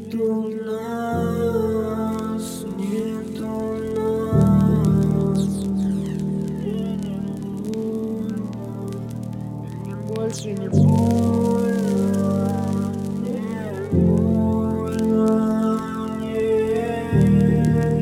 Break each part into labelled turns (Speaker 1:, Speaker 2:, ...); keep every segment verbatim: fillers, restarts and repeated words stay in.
Speaker 1: Нету нас, нету нас. Мне больше не больно, не больно, не.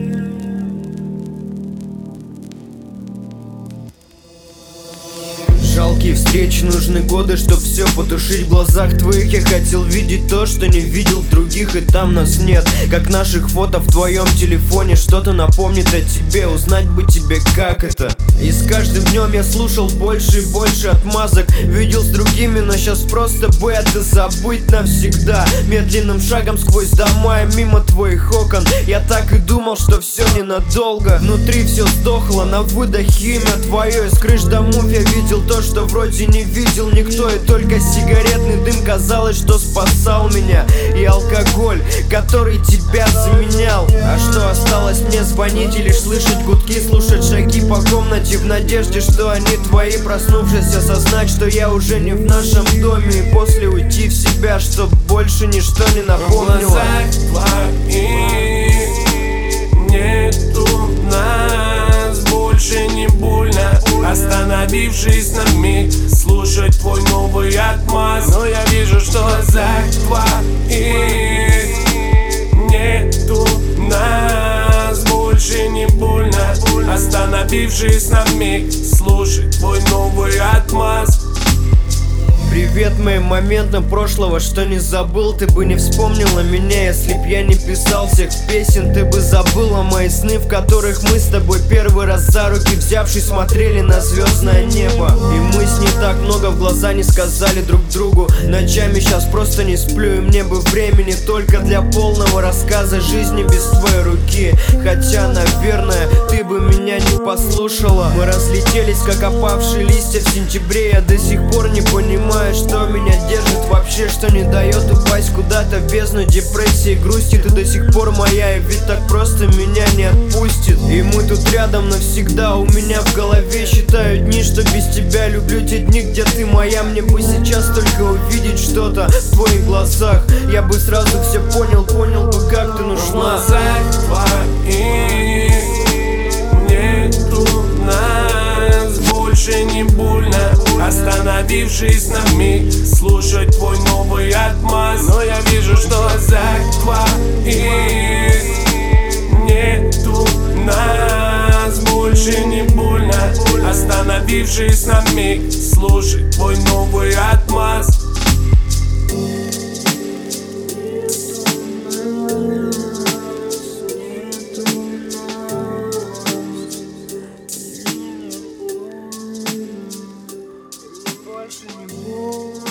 Speaker 1: Жалкие встречи, нужны годы, чтоб все потушить в глазах твоих. Я хотел видеть то, что не видел в других, и там нас нет. Как наших фото в твоем телефоне, что-то напомнит о тебе, узнать бы тебе, как это. И с каждым днем я слушал больше и больше отмазок, видел с другими, но сейчас просто бы это забыть навсегда. Медленным шагом сквозь дома и мимо твоих окон, я так и думал, что все ненадолго. Внутри все сдохло, на выдохе имя твое. Из крыш домов я видел то, что вроде не видел никто, и только сигаретный дым казалось, что спасал меня. И алкоголь, который тебя заменял. А что осталось мне? Звонить и лишь слышать гудки, слушать шаги по комнате в надежде, что они твои. Проснувшись, осознать, что я уже не в нашем доме, и после уйти в себя, чтоб больше ничто не напомнило.
Speaker 2: Нету нас, больше не больно. Остановившись на миг, слушать твой новый отмаз. Но я вижу, что в глазах твоих нету нас, больше не больно. Остановившись на миг, слушать твой новый отмаз.
Speaker 1: Привет моим моментам прошлого, что не забыл. Ты бы не вспомнила меня, если б я не писал всех песен. Ты бы забыла мои сны, в которых мы с тобой первый раз за руки взявшись смотрели на звездное небо. И мы с ней так много в глаза не сказали друг другу. Ночами сейчас просто не сплю, и мне бы времени только для полного рассказа жизни без твоей руки. Хотя, наверное, ты бы меня не послушала. Мы разлетелись, как опавшие листья в сентябре. Я до сих пор не понимаю, что меня держит вообще, что не дает упасть куда-то в бездну депрессии, грусти. Ты до сих пор моя, и ведь так просто меня не отпустит. И мы тут рядом навсегда, у меня в голове считаю дни, что без тебя люблю те дни, где ты моя. Мне бы сейчас только увидеть что-то в твоих глазах, я бы сразу все понял, понял бы, как ты нужна.
Speaker 2: В глазах твоих нету нас, больше не больно. Остановившись на миг, слушать твой новый отмаз. Но я вижу, что в глазах твоих нету нас, больше не больно. Остановившись на миг, слушать твой новый отмаз.
Speaker 1: Больше не буду.